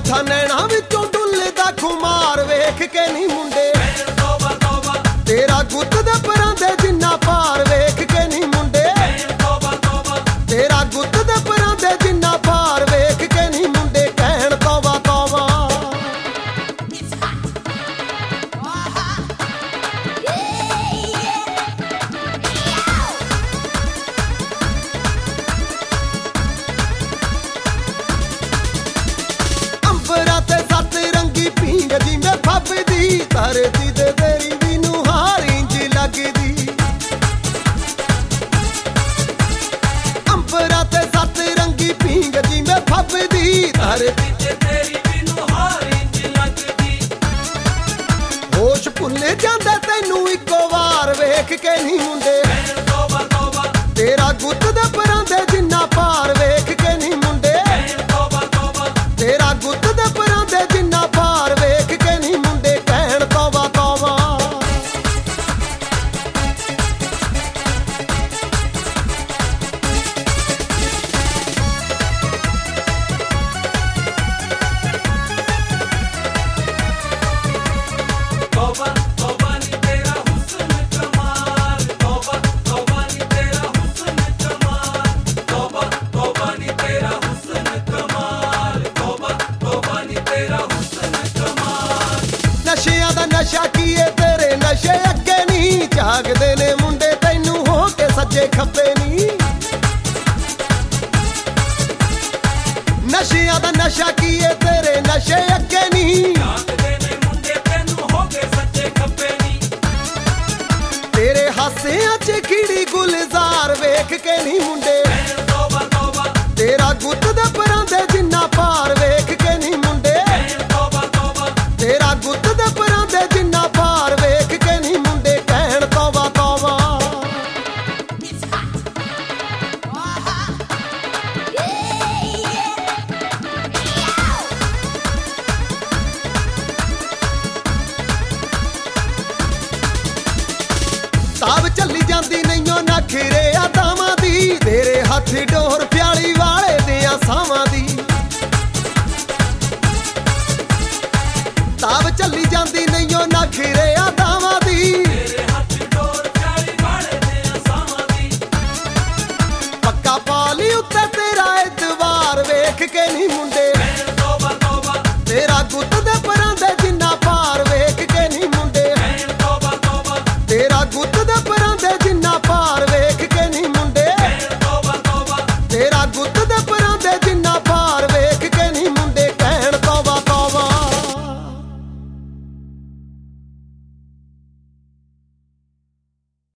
ਹੋਠਾਂ ਨੈਣਾ ਵਿੱਚੋਂ ਡੁੱਲਦਾ ਖੁਮਾਰ ਵੇਖ ਕੇ ਨੀ ਮੁੰਡੇ ਤੇਰਾ ਗੁੱਤ ਦੇ ਪਰਾਂ ਦੇ ਜਿੰਨਾ ਭਾਰ ਵੇਖ ਕੇ ਨੀ ਮੁੰਡੇ ਤੇਰਾ ਗੁੱਤ ਦੇ ਪਰਾਂ ਦੇ ਜਿੰਨਾ ਭਾਰ ਵੇਖ ਕੇ ਨੀ ਮੁੰਡੇ ਕਹਿਣ ਤੌਬਾ ਤੌਬਾ ਅੰਬਰਾਂ ਤੇ ਸੱਤ ਰੰਗੀ ਪੀਂਗ ਜਿਵੇਂ ਫੱਬਦੀ ਧਰਤੀ ਦੇ ਤੇਰੀ ਵੀ ਨੂਹਾਰ ਇੰਜ ਲੱਗਦੀ ਅੰਬਰਾਂ ਤੇ ਸੱਤ ਰੰਗੀ ਪੀਂਗ ਜਿਵੇਂ ਫੱਬਦੀ ਧਰਤੀ ਤੇ ਤੇਰੀ ਵੀ ਨੂਹਾਰ ਇੰਜ ਲੱਗਦੀ ਹੋਸ਼ ਭੁੱਲ ਜਾਂਦਾ ਤੈਨੂੰ ਇੱਕੋ ਵਾਰ ਵੇਖ ਕੇ ਨੀ ਮੁੰਡੇ ਤੇਰਾ ਗੁੱਤ ਦੇ ਪਰਾਂ ਦੇ ਜਿੰਨਾ ਭਾਰ ਵੇਖ ਕੇ ਨੀ ਮੁੰਡੇ ਤੇਰਾ ਗੁੱਤ ਦੇ ਪਰਾਂ ਦੇ ਜਿੰਨਾ ਭਾਰ ਵੇਖ ਕੇ ਨੀ ਮੁੰਡੇ ਕਹਿਣ ਤੌਬਾ ਤੌਬਾ ਨਸ਼ਿਆਂ ਦਾ ਨਸ਼ਾ ਕੀਏ ਤੇਰੇ ਨਸ਼ੇ ਅੱਗੇ ਨਹੀਂ ਜਾਗਦੇ ਨੇ ਮੁੰਡੇ ਤੈਨੂੰ ਹੋ ਕੇ ਸੱਜੇ ਖੱਬੇ ਨਹੀਂ ਨਸ਼ਿਆਂ ਦਾ ਨਸ਼ਾ ਕੀਏ ਤੇਰੇ ਨਸ਼ੇ ਅੱਗੇ ਨਹੀਂ ਜਾਗਦੇ ਨੇ ਮੁੰਡੇ ਤੈਨੂੰ ਹੋ ਕੇ ਸੱਜੇ ਖੱਬੇ ਨਹੀਂ ਤੇਰੇ ਹਾਸਿਆਂ 'ਚ ਖਿੜੀ ਗੁਲਜ਼ਾਰ ਵੇਖ ਕੇ ਨਹੀਂ ਮੁੰਡੇ ਤੇਰਾ ਗੁੱਤ ਦੇ ਪਰਾਂ ਦੇ ਜਿੰਨਾ ਭਾਰ ਵੇਖ ਕੇ ਨਹੀਂ ਮੁੰਡੇ ਤੇਰਾ ਗੁੱਤ ਦੇ ਪਰਾਂ ਦੇ ਜਿੰਨਾ ਭਾਰ ਵੇਖ ਕੇ ਨੀ ਮੁੰਡੇ ਕਹਿਣ ਤੌਬਾ ਤੌਬਾ ਤਾਬ ਚੱਲੀ ਜਾਂਦੀ ਨਹੀਂਓ ਨਖਰੇ ਆ ਦਾਵਾਂ ਦੀ ਤੇਰੇ ਹੱਥ ਡੋਰ ਪਿਆਲੀ ਵਾਲੇ ਦਿਆਂ ਸਾਵਾਂ ਦੀ ਤਾਬ ਚੱਲੀ ਜਾਂਦੀ ਨਹੀਂਓ ਨਖਰੇ ਆ ਦਾਵਾਂ ਦੀ ਤੇਰੇ ਹੱਥ ਡੋਰ ਪਿਆਲੀ ਵਾਲੇ ਦਿਆਂ ਸਾਵਾਂ ਦੀ ਪੱਕਾ ਪਾ ਲਈ ਉੱਤੇ ਤੇਰਾ ਇਤਵਾਰ ਵੇਖ ਕੇ ਨੀ ਮੁੰਡੇ